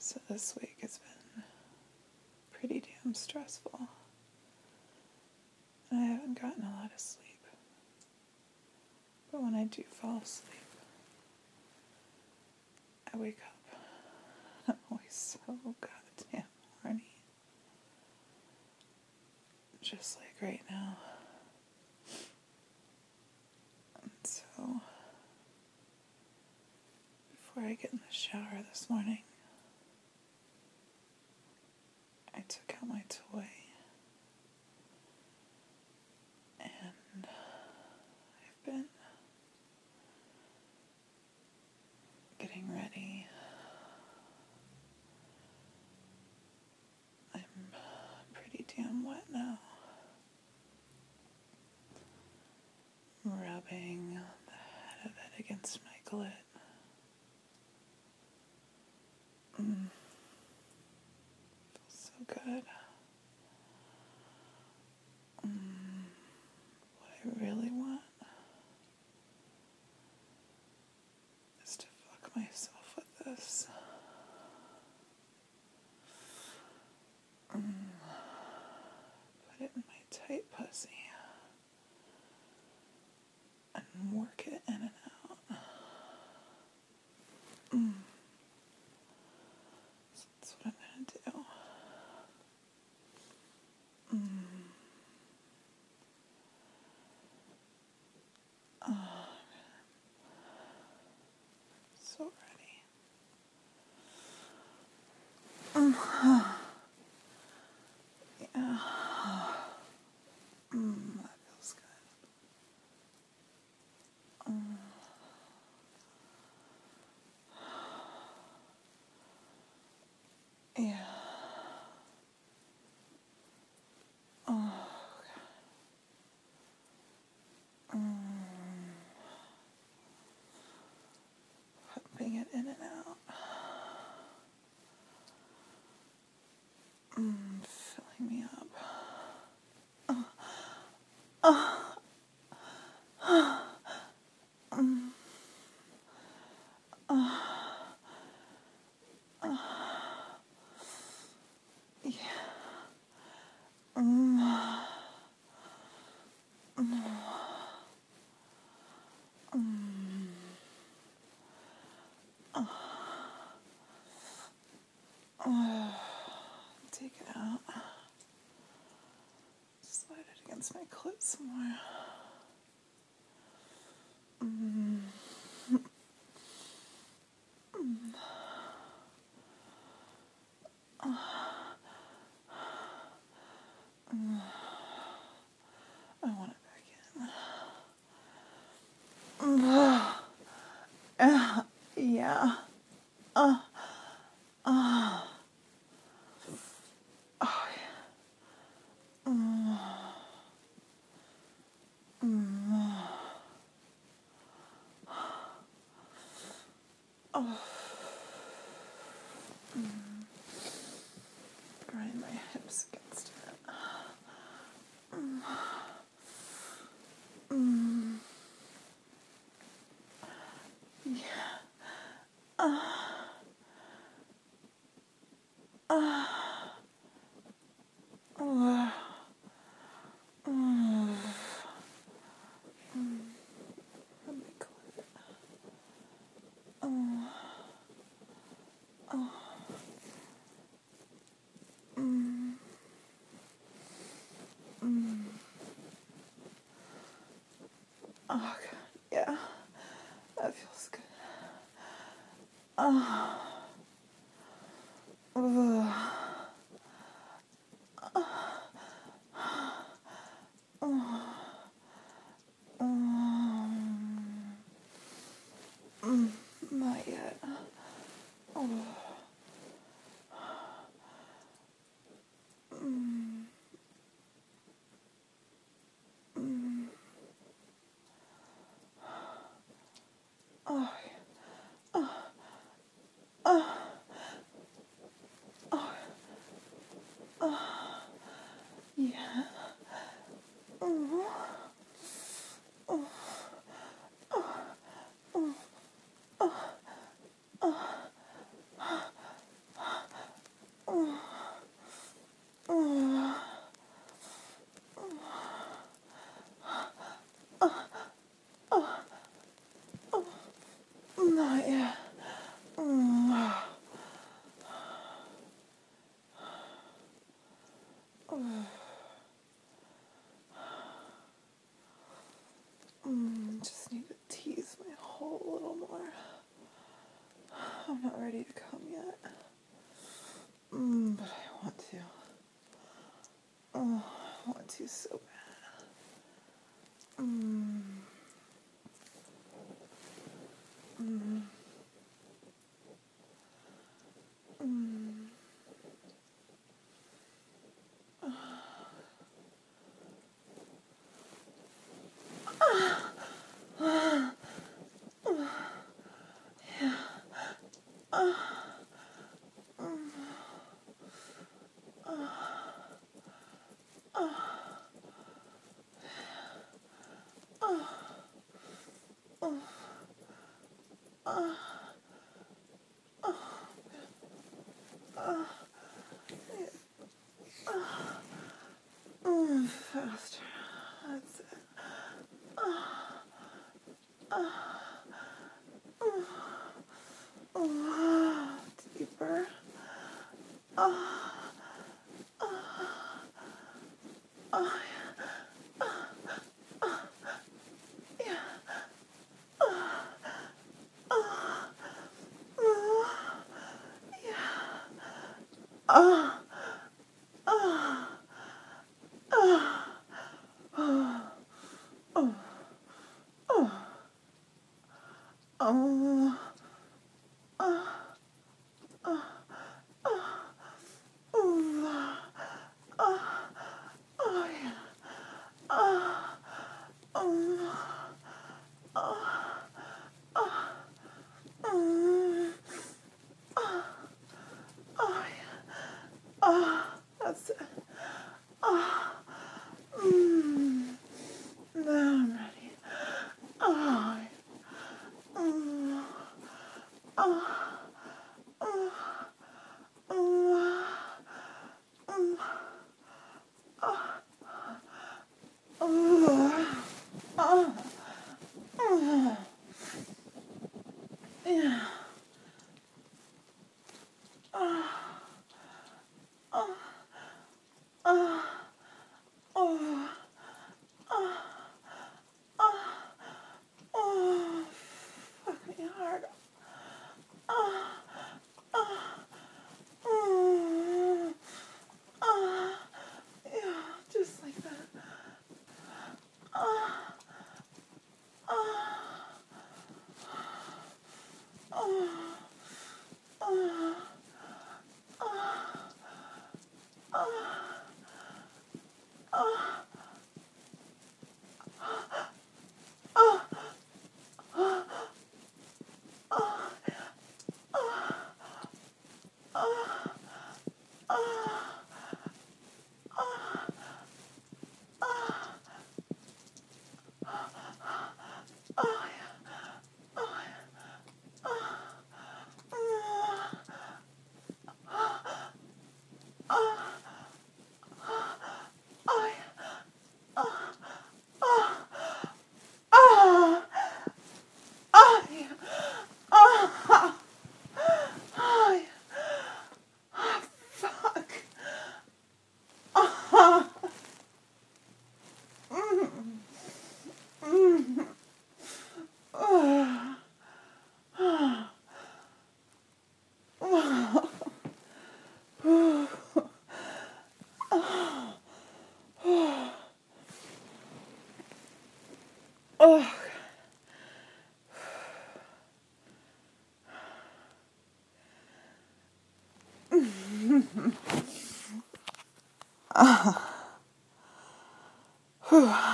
So this week has been pretty damn stressful. And I haven't gotten a lot of sleep. But when I do fall asleep, I wake up. I'm always so goddamn horny. Just like right now. And so, before I get in the shower this morning, I took out my toy. And I've been getting ready. I'm pretty damn wet now. Rubbing the head of it against my clit. Feels so good. What I really want is to fuck myself with this. Put it in my tight pussy and work it in and out. So that's what I'm gonna do. So ready. Yeah. That feels good. Yeah. Pumping it in and out. Filling me up. Take it out. Slide it against my clit some more. I want it back in. Yeah. Oh, yeah. Grind my hips against it. Let me clear it. Oh, God. Yeah. That feels good. Not yet. you so bad. Mm. Mm. Mm. Faster. That's it. Deeper. Oh, oh, oh, yeah. That's it. Now I'm ready. Oh, yeah. Oh, fuck me hard. Yeah, just like that. Fuck. Oh.